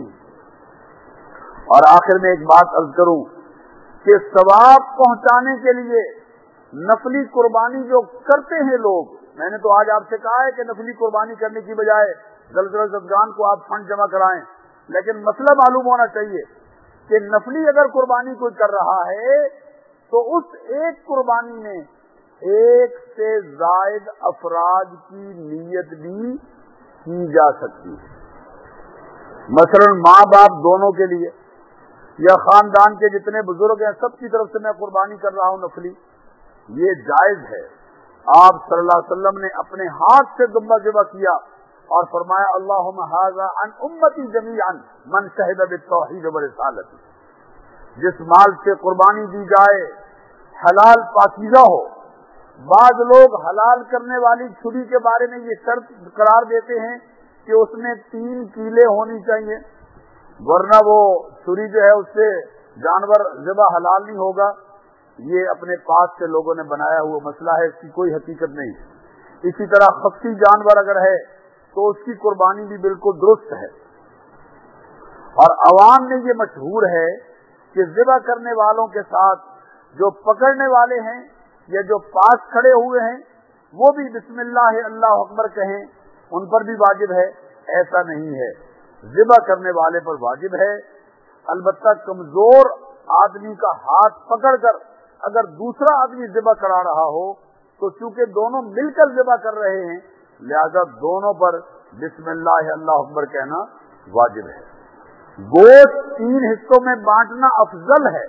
اور آخر میں ایک بات عرض کروں کہ ثواب پہنچانے کے لیے نفلی قربانی جو کرتے ہیں لوگ، میں نے تو آج آپ سے کہا ہے کہ نفلی قربانی کرنے کی بجائے زلزلہ زدگان کو آپ فنڈ جمع کرائیں، لیکن مسئلہ معلوم ہونا چاہیے کہ نفلی اگر قربانی کوئی کر رہا ہے تو اس ایک قربانی میں ایک سے زائد افراد کی نیت بھی کی جا سکتی ہے، مثلا ماں باپ دونوں کے لیے یا خاندان کے جتنے بزرگ ہیں سب کی طرف سے میں قربانی کر رہا ہوں نفلی، یہ جائز ہے۔ آپ صلی اللہ علیہ وسلم نے اپنے ہاتھ سے دمبا ذبح کیا اور فرمایا اللہم ھذا عن امتی جمیعا من شہد بالتوحید ورسالت، جس مال سے قربانی دی جائے حلال پاکیزہ ہو۔ بعض لوگ حلال کرنے والی چھری کے بارے میں یہ شرط قرار دیتے ہیں کہ اس میں تین کیلیں ہونی چاہیے ورنہ وہ چھری جو ہے اس سے جانور ذبح حلال نہیں ہوگا۔ یہ اپنے پاس سے لوگوں نے بنایا ہوا مسئلہ ہے، اس کی کوئی حقیقت نہیں۔ اسی طرح خفی جانور اگر ہے تو اس کی قربانی بھی بالکل درست ہے۔ اور عوام میں یہ مشہور ہے کہ ذبح کرنے والوں کے ساتھ جو پکڑنے والے ہیں یا جو پاس کھڑے ہوئے ہیں وہ بھی بسم اللہ اللہ اکبر کہیں، ان پر بھی واجب ہے۔ ایسا نہیں ہے، ذبح کرنے والے پر واجب ہے، البتہ کمزور آدمی کا ہاتھ پکڑ کر اگر دوسرا آدمی ذبح کرا رہا ہو تو چونکہ دونوں مل کر ذبح کر رہے ہیں لہذا دونوں پر بسم اللہ اللہ اکبر کہنا واجب ہے۔ گوشت تین حصوں میں بانٹنا افضل ہے۔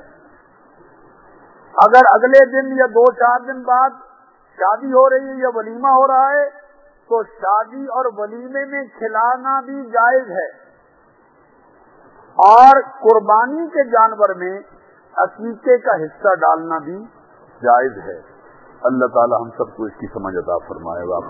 اگر اگلے دن یا دو چار دن بعد شادی ہو رہی ہے یا ولیمہ ہو رہا ہے تو شادی اور ولیمے میں کھلانا بھی جائز ہے، اور قربانی کے جانور میں عقیقے کا حصہ ڈالنا بھی جائز ہے۔ اللہ تعالی ہم سب کو اس کی سمجھ عطا فرمائے۔